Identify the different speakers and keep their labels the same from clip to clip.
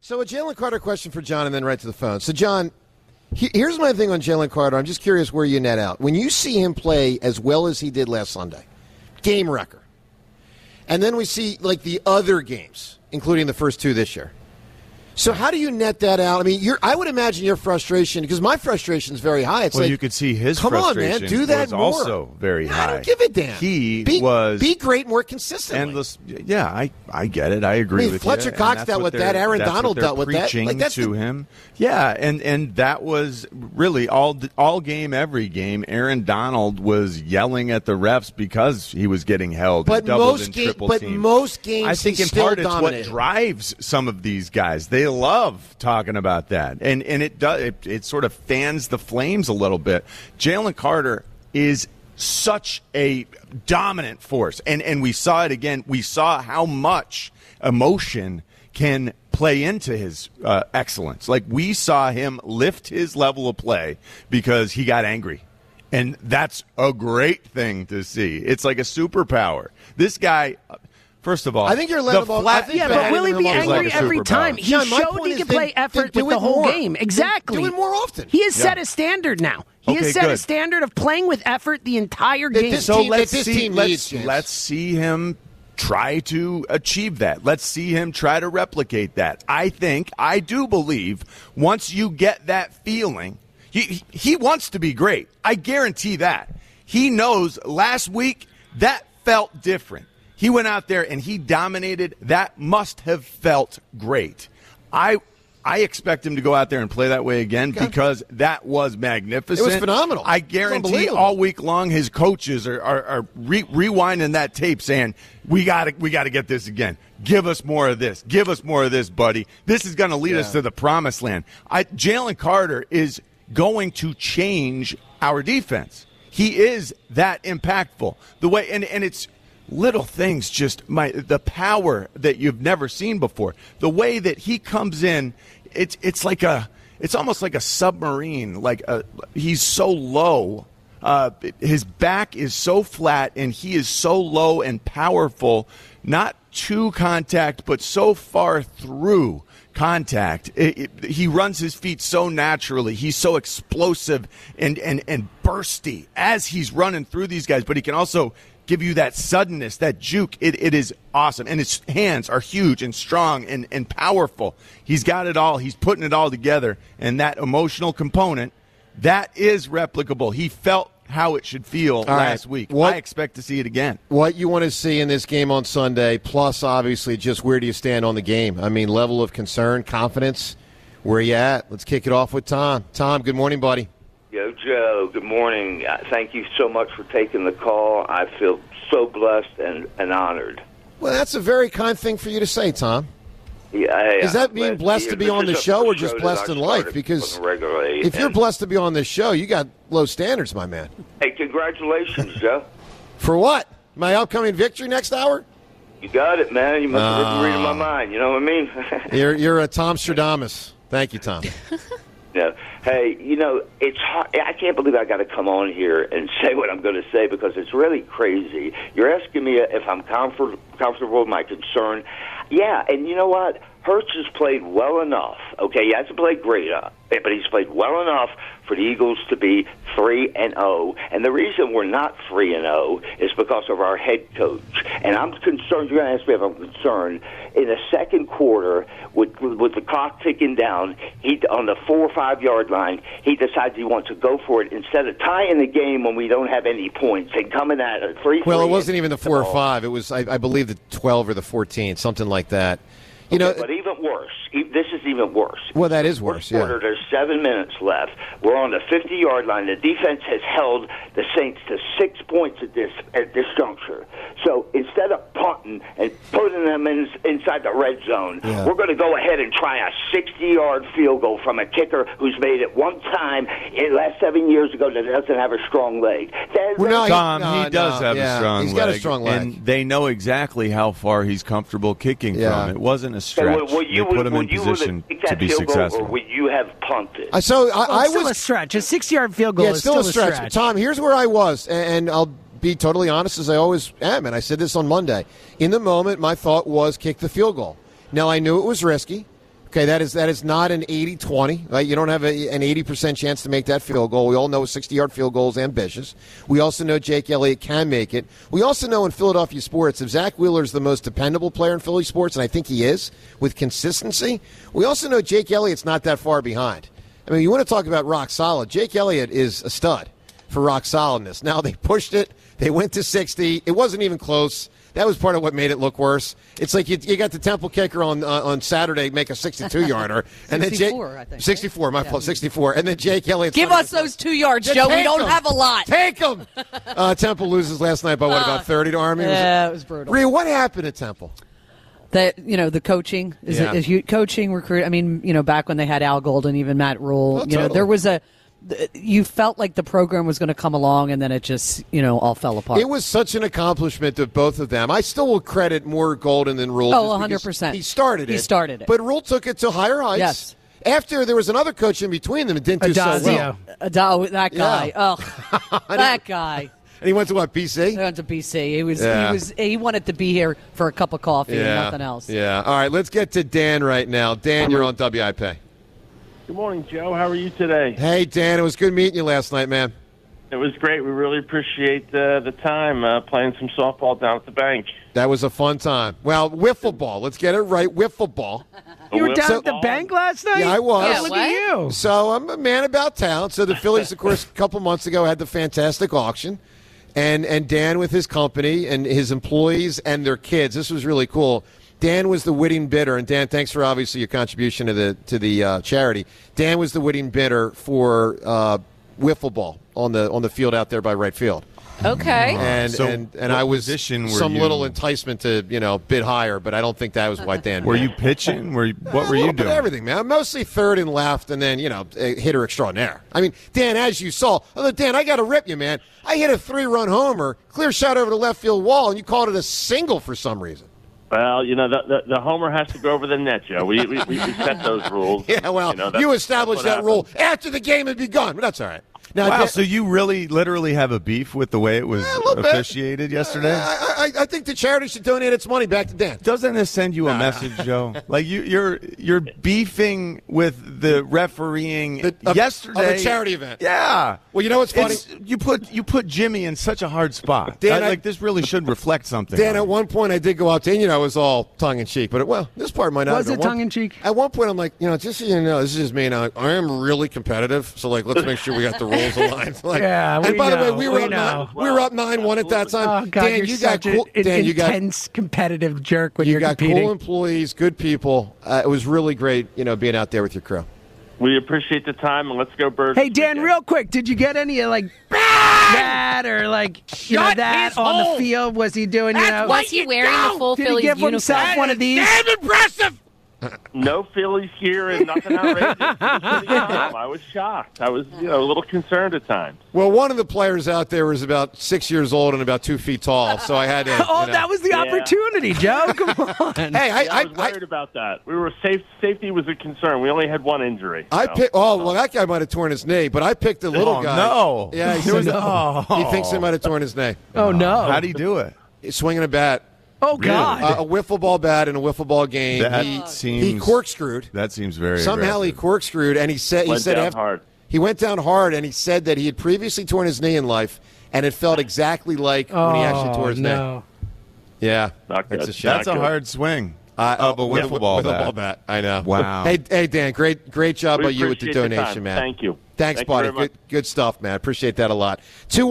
Speaker 1: So a Jalen Carter question for John and then right to the phone. So, John, here's my thing on Jalen Carter. I'm just curious where you net out. When you see him play as well as he did last Sunday, game wrecker, and then we see, like, the other games, including the first two this year. So how do you net that out? I mean, I would imagine your frustration, because my frustration is very high. It's
Speaker 2: well,
Speaker 1: like,
Speaker 2: you could see his
Speaker 1: come
Speaker 2: frustration
Speaker 1: on, man, do that
Speaker 2: was
Speaker 1: more.
Speaker 2: also very high.
Speaker 1: I don't give a damn. Be great more consistently.
Speaker 2: Endless. Yeah, I get it. I agree with you.
Speaker 1: Fletcher Cox dealt with that. Aaron Donald dealt with that.
Speaker 2: Like, that's to him. Yeah, and that was really all game, every game. Aaron Donald was yelling at the refs because he was getting held.
Speaker 1: But
Speaker 2: most games,
Speaker 1: I
Speaker 2: think in part it's what drives some of these guys. They love talking about that, and it sort of fans the flames a little bit. Jalen Carter is such a dominant force, and we saw it again. We saw how much emotion can play into his excellence. Like, we saw him lift his level of play because he got angry. And that's a great thing to see. It's like a superpower. This guy, first of all,
Speaker 1: I think you're letting him
Speaker 3: but will he be angry every time? He showed he can play effort with the whole game. Exactly.
Speaker 1: Do it more often.
Speaker 3: He has set a standard now. He has set a standard of playing with effort the entire game.
Speaker 2: Let's see him try to achieve that. Let's see him try to replicate that. I do believe once you get that feeling, he wants to be great. I guarantee that. He knows last week that felt different. He went out there and he dominated. That must have felt great. I expect him to go out there and play that way again because that was magnificent.
Speaker 1: It was phenomenal.
Speaker 2: I guarantee all week long his coaches are rewinding that tape saying, we got to get this again. Give us more of this. Give us more of this, buddy. This is going to lead us to the promised land. Jalen Carter is going to change our defense. He is that impactful. The way and it's little things, just the power that you've never seen before. The way that he comes in, it's almost like a submarine. He's so low. His back is so flat, and he is so low and powerful, not to contact, but so far through contact. He runs his feet so naturally. He's so explosive and bursty as he's running through these guys, but he can also give you that suddenness, that juke. It is awesome. And his hands are huge and strong and powerful. He's got it all. He's putting it all together. And that emotional component, that is replicable. He felt how it should feel last week. I expect to see it again.
Speaker 1: What you want to see in this game on Sunday, plus obviously just where do you stand on the game? I mean, level of concern, confidence, where you at? Let's kick it off with Tom. Tom, good morning, buddy.
Speaker 4: Yo, Joe, good morning. Thank you so much for taking the call. I feel so blessed and honored.
Speaker 1: Well, that's a very kind thing for you to say, Tom.
Speaker 4: Yeah,
Speaker 1: is that being blessed to be on the show or just blessed in life? Because if you're blessed to be on this show, you got low standards, my man.
Speaker 4: Hey, congratulations, Joe.
Speaker 1: For what? My upcoming victory next hour?
Speaker 4: You got it, man. You must have been reading my mind. You know what I mean?
Speaker 1: You're a Tom Stradamus. Thank you, Tom.
Speaker 4: No. Hey, it's hard. I can't believe I got to come on here and say what I'm going to say because it's really crazy. You're asking me if I'm comfortable with my concern. Yeah, and you know what? Hurts has played well enough. Okay, he hasn't played great, but he's played well enough for the Eagles to be 3-0. And the reason we're not 3-0 is because of our head coach. And I'm concerned. You're going to ask me if I'm concerned. In the second quarter, with the clock ticking down, he on the 4 or 5 yard line, he decides he wants to go for it instead of tying the game when we don't have any points and coming at it 3-3.
Speaker 1: Well, it wasn't even the 4 or 5. It was, I believe, the 12 or the 14, something like that.
Speaker 4: But even worse. This is even worse.
Speaker 1: Well, that is worse, yeah.
Speaker 4: There's 7 minutes left. We're on the 50-yard line. The defense has held the Saints to 6 points at this juncture. So instead of punting and putting them inside the red zone, we're going to go ahead and try a 60-yard field goal from a kicker who's made it one time in the last 7 years ago that doesn't have a strong leg.
Speaker 2: Tom, he does have a strong leg.
Speaker 1: He's got a strong leg.
Speaker 2: And they know exactly how far he's comfortable kicking from. It wasn't a stretch. They put him in position to be successful.
Speaker 4: Or would you have punted?
Speaker 3: I was still a stretch. A 6-yard field goal is still a stretch.
Speaker 1: Tom, here's where I was, and I'll be totally honest as I always am, and I said this on Monday. In the moment, my thought was kick the field goal. Now, I knew it was risky Okay, that is not an 80-20. Right? You don't have an 80% chance to make that field goal. We all know a 60-yard field goal is ambitious. We also know Jake Elliott can make it. We also know in Philadelphia sports, if Zach Wheeler is the most dependable player in Philly sports, and I think he is, with consistency, we also know Jake Elliott's not that far behind. I mean, you want to talk about rock solid. Jake Elliott is a stud for rock solidness. Now, they pushed it. They went to 60. It wasn't even close. That was part of what made it look worse. It's like you got the Temple kicker on Saturday make a 62-yarder.
Speaker 5: and then 64, I think.
Speaker 1: 64, my fault, 64. And then Jake Elliott.
Speaker 5: Give us those 2 yards, Joe. We don't have a lot.
Speaker 1: Take them. Temple loses last night by, about 30 to Army?
Speaker 5: Yeah, it was brutal.
Speaker 1: Rhea, what happened at Temple?
Speaker 5: The coaching is coaching, recruit. I mean, back when they had Al Golden, even Matt Rule,
Speaker 1: totally.
Speaker 5: There was you felt like the program was going to come along, and then it just, all fell apart.
Speaker 1: It was such an accomplishment of both of them. I still will credit more Golden than Rule.
Speaker 5: Oh, 100%.
Speaker 1: He started it. But Rule took it to higher heights.
Speaker 5: Yes.
Speaker 1: After there was another coach in between them, it didn't do so well.
Speaker 5: That guy.
Speaker 1: Yeah.
Speaker 5: Oh, that guy.
Speaker 1: And he went to what, BC?
Speaker 5: He went to BC. He wanted to be here for a cup of coffee and nothing else.
Speaker 1: Yeah. All right, let's get to Dan right now. Dan, you're on WIP.
Speaker 6: Good morning, Joe. How are you today?
Speaker 1: Hey, Dan. It was good meeting you last night, man.
Speaker 6: It was great. We really appreciate the time playing some softball down at the bank.
Speaker 1: That was a fun time. Well, wiffle ball. Let's get it right. Wiffle ball.
Speaker 3: You were down at the bank last night?
Speaker 1: Yeah, I was.
Speaker 3: Yeah, look at you.
Speaker 1: So I'm a man about town. So the Phillies, of course, a couple months ago had the fantastic auction. And Dan with his company and his employees and their kids. This was really cool. Dan was the winning bidder, and Dan, thanks for obviously your contribution to the charity. Dan was the winning bidder for wiffle ball on the field out there by right field.
Speaker 5: Okay.
Speaker 1: And I was some little enticement to bid higher, but I don't think that was why Dan.
Speaker 2: Were you pitching? What were you doing?
Speaker 1: Everything, man. Mostly third and left, and then hitter extraordinaire. I mean, Dan, as you saw, Dan, I got to rip you, man. I hit a 3-run homer, clear shot over the left field wall, and you called it a single for some reason.
Speaker 6: Well, the homer has to go over the net, Joe. We set those rules.
Speaker 1: Yeah, well, you established that rule after the game had begun, but that's all right. Now,
Speaker 2: wow, so you really literally have a beef with the way it was officiated yesterday?
Speaker 1: I think the charity should donate its money back to Dan.
Speaker 2: Doesn't this send you a message, Joe? Like you're beefing with the refereeing yesterday
Speaker 1: of a charity event.
Speaker 2: Yeah.
Speaker 1: Well, you know what's funny?
Speaker 2: You put Jimmy in such a hard spot.
Speaker 1: Dan,
Speaker 2: this really should reflect something.
Speaker 1: Dan, at one point I did go out to, and it was all tongue in cheek, but this part might not.
Speaker 3: Was it tongue in cheek?
Speaker 1: At one point I'm like, just so you know, this is just me now. I am really competitive, so let's make sure we got the rules aligned.
Speaker 3: And
Speaker 1: by the way, we were up 9-1 at that time.
Speaker 3: Oh God,
Speaker 1: Dan, you got cool. Dan, you got
Speaker 3: intense competitive jerk when you're competing.
Speaker 1: You got cool employees, good people. It was really great, being out there with your crew.
Speaker 6: We appreciate the time, and let's go Birds.
Speaker 3: Hey, Dan, real quick, did you get any that or that on the field? Was he doing?
Speaker 5: Was he wearing the full Phillies
Speaker 3: uniform? Did he give himself one of these?
Speaker 1: Damn impressive.
Speaker 6: No Phillies here and nothing outrageous. I was shocked. I was, a little concerned at times.
Speaker 1: Well, one of the players out there was about 6 years old and about 2 feet tall, so I had to.
Speaker 3: That was the opportunity, Joe. Come on.
Speaker 1: Hey,
Speaker 6: I was worried about that. We were safety was a concern. We only had one injury.
Speaker 1: That guy might have torn his knee, but I picked a little guy.
Speaker 2: No.
Speaker 1: Yeah, he thinks he might have torn his knee.
Speaker 3: Oh no!
Speaker 2: How do you do it?
Speaker 1: He's swinging a bat.
Speaker 3: Oh, God.
Speaker 1: A wiffle ball bat in a wiffle ball game. He corkscrewed.
Speaker 2: That seems very
Speaker 1: Somehow
Speaker 2: aggressive.
Speaker 1: He corkscrewed, and he said
Speaker 6: hard.
Speaker 1: He went down hard, and he said that he had previously torn his knee in life, and it felt exactly like when he actually tore his knee. Yeah.
Speaker 6: That's
Speaker 2: a shot. That's a hard swing. Of a wiffle ball bat.
Speaker 1: I know.
Speaker 2: Wow.
Speaker 1: Hey, Dan, great job by you with the donation, man.
Speaker 6: Thank you.
Speaker 1: Thanks, buddy. Good stuff, man. Appreciate that a lot.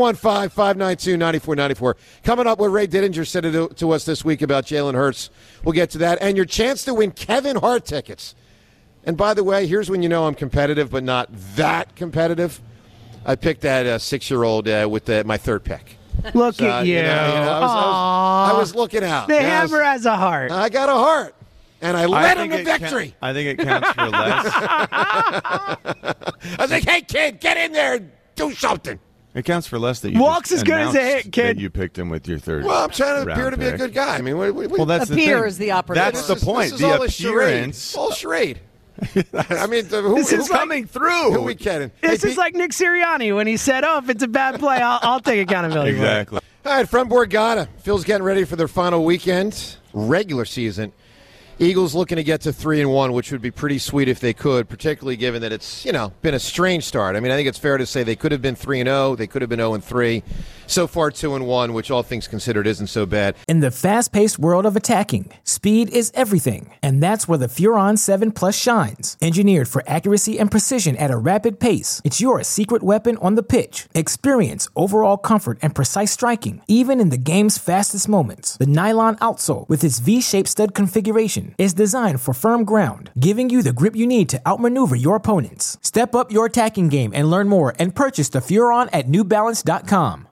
Speaker 1: 215-592-9494. Coming up, what Ray Didinger said to us this week about Jalen Hurts. We'll get to that. And your chance to win Kevin Hart tickets. And by the way, here's when you know I'm competitive, but not that competitive. I picked that 6-year-old with my third pick.
Speaker 3: Look at you.
Speaker 1: I was looking out.
Speaker 3: The Hammer has a heart.
Speaker 1: I got a heart. And I led him to victory.
Speaker 2: I think it counts for less.
Speaker 1: I was like, hey, kid, get in there and do something.
Speaker 2: It counts for less that you
Speaker 3: walks as good as a hit, kid.
Speaker 2: That you picked him with your third.
Speaker 1: Well, I'm trying to appear to be a good guy. I mean,
Speaker 5: that's
Speaker 1: appear
Speaker 5: is the operative.
Speaker 2: That's the point.
Speaker 1: This is
Speaker 2: the
Speaker 1: all
Speaker 2: appearance.
Speaker 1: All charade. I mean,
Speaker 3: who's
Speaker 2: coming through?
Speaker 1: Who we kidding?
Speaker 3: This is like Nick Sirianni when he said, if it's a bad play, I'll take accountability.
Speaker 2: Exactly.
Speaker 1: All right, from Borgata. Phil's getting ready for their final weekend, regular season. Eagles looking to get to 3-1, which would be pretty sweet if they could, particularly given that it's, been a strange start. I mean, I think it's fair to say they could have been 3-0, they could have been 0-3. So far, 2-1, which all things considered isn't so bad.
Speaker 7: In the fast-paced world of attacking, speed is everything, and that's where the Furon 7 Plus shines. Engineered for accuracy and precision at a rapid pace, it's your secret weapon on the pitch. Experience overall comfort and precise striking, even in the game's fastest moments. The nylon outsole, with its V-shaped stud configuration, is designed for firm ground, giving you the grip you need to outmaneuver your opponents. Step up your attacking game and learn more and purchase the Furon at NewBalance.com.